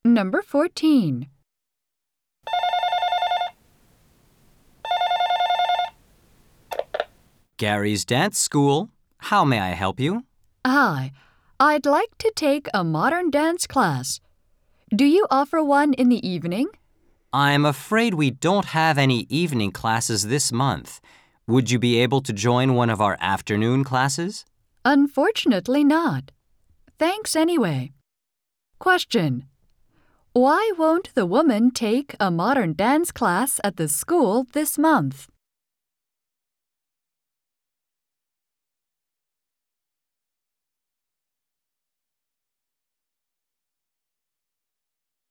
Number 14. Gary's Dance School. How may I help you? Hi, I'd like to take a modern dance class. Do you offer one in the evening? I'm afraid we don't have any evening classes this month. Would you be able to join one of our afternoon classes? Unfortunately not. Thanks anyway. Question. Why won't the woman take a modern dance class at the school this month?